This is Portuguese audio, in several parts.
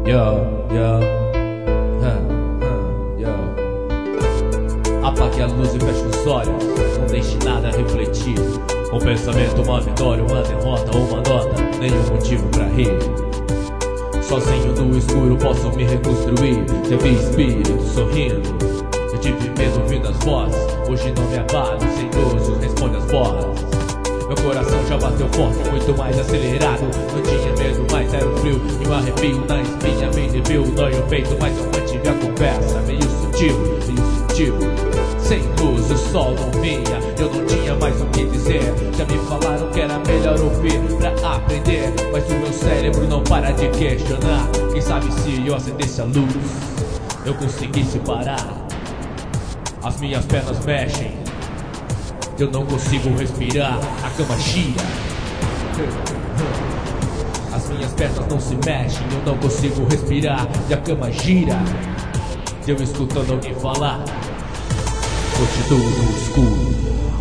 Apague a luz e feche os olhos, não deixe nada refletir. Um pensamento, uma vitória, uma derrota, uma nota, nenhum motivo pra rir. Sozinho no escuro posso me reconstruir. Já vi espírito sorrindo, eu tive medo ouvindo as vozes. Hoje não me abalo, sem nojo, responde as bolas. Meu coração já bateu forte, muito mais acelerado. Não tinha medo, mas era o frio e um arrepio na espinha me deviu. Dói o peito, mas eu mantive a conversa. Meio sutil, sem luz o sol não vinha, eu não tinha mais o que dizer. Já me falaram que era melhor ouvir pra aprender, mas o meu cérebro não para de questionar. Quem sabe se eu acendesse a luz, eu conseguisse parar. As minhas pernas mexem, eu não consigo respirar. A cama gira, as minhas pernas não se mexem, eu não consigo respirar. E a cama gira, eu escutando alguém falar. Continuo no escuro.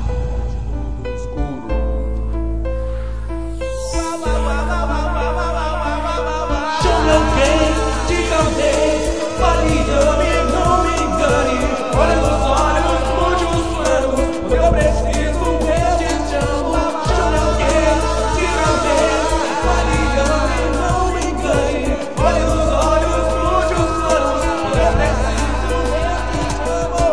Chame alguém, diga alguém, fale, ame, não me engane. Olha nos olhos, mude os planos, quando eu preciso, eu te chamo. Chame alguém, diga alguém, fale, ame, não me engane. Olha nos olhos, mude os planos, quando eu preciso, eu te chamo.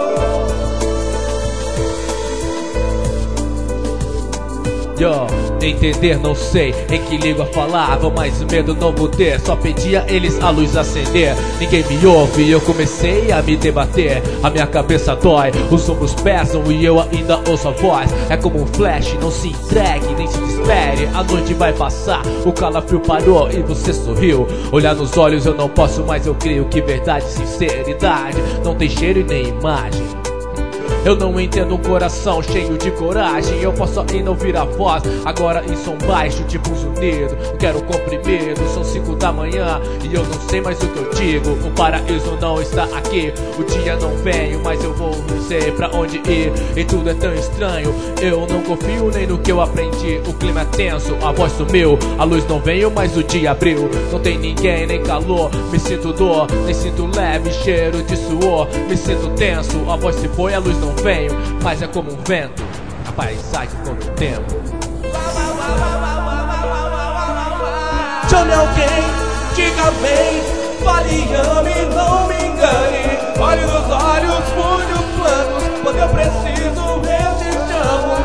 Entender não sei, em que língua falava, mas medo não vou ter. Só pedia eles a luz acender. Ninguém me ouve e eu comecei a me debater. A minha cabeça dói, os ombros pesam e eu ainda ouço a voz. É como um flash, não se entregue, nem se desespere. A noite vai passar, o calafrio parou e você sorriu. Olhar nos olhos eu não posso, mas eu creio que verdade e sinceridade não tem cheiro e nem imagem. Eu não entendo um coração cheio de coragem. Eu posso ainda ouvir a voz, agora em som baixo, tipo um zunido. Eu quero comprimido, são 5 da manhã e eu não sei mais o que eu digo. O paraíso não está aqui, o dia não vem, mas eu vou, não sei pra onde ir. E tudo é tão estranho, eu não confio nem no que eu aprendi. O clima é tenso, a voz sumiu, a luz não veio, mas o dia abriu. Não tem ninguém, nem calor, me sinto dor, nem sinto leve cheiro de suor. Me sinto tenso, a voz se foi, a luz não venho, mas é como um vento, a paisagem com o tempo. Chame alguém, diga bem, fale, ame, não me engane. Olhe nos olhos, mude os planos, quando eu preciso, eu te chamo.